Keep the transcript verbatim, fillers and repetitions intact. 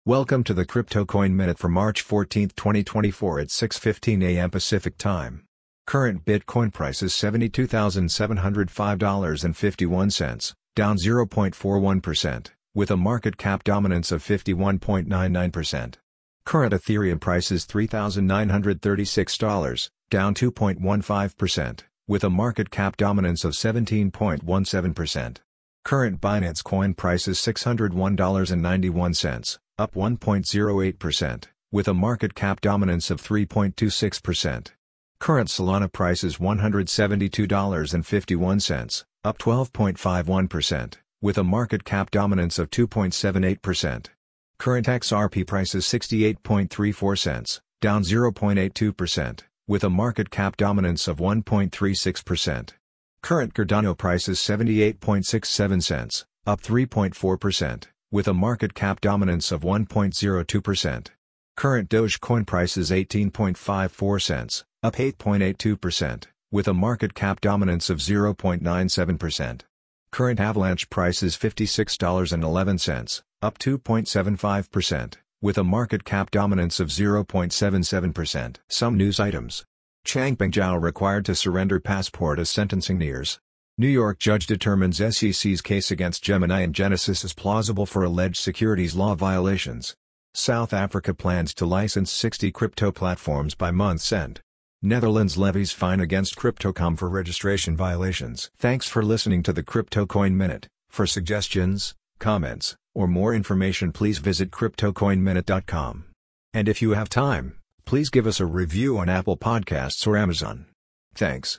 Welcome to the Crypto Coin Minute for March fourteenth, twenty twenty-four at six fifteen a m Pacific Time. Current Bitcoin price is seventy-two thousand seven hundred five dollars and fifty-one cents, down zero point four one percent, with a market cap dominance of fifty-one point nine nine percent. Current Ethereum price is three thousand nine hundred thirty-six dollars, down two point one five percent, with a market cap dominance of seventeen point one seven percent. Current Binance Coin price is six hundred one dollars and ninety-one cents, up one point zero eight percent, with a market cap dominance of three point two six percent. Current Solana price is one hundred seventy-two dollars and fifty-one cents, up twelve point five one percent, with a market cap dominance of two point seven eight percent. Current X R P price is sixty-eight point three four cents, down zero point eight two percent, with a market cap dominance of one point three six percent. Current Cardano price is seventy-eight point six seven cents, up three point four percent, with a market cap dominance of one point zero two percent. Current Dogecoin price is eighteen point five four cents, up eight point eight two percent, with a market cap dominance of zero point nine seven percent. Current Avalanche price is fifty-six dollars and eleven cents, up two point seven five percent, with a market cap dominance of zero point seven seven percent. Some news items. Changpeng Zhao required to surrender passport as sentencing nears. New York judge determines S E C's case against Gemini and Genesis is plausible for alleged securities law violations. South Africa plans to license sixty crypto platforms by month's end. Netherlands levies fine against Crypto.com for registration violations. Thanks for listening to the Crypto Coin Minute. For suggestions, comments, or more information, please visit crypto coin minute dot com. And if you have time, please give us a review on Apple Podcasts or Amazon. Thanks.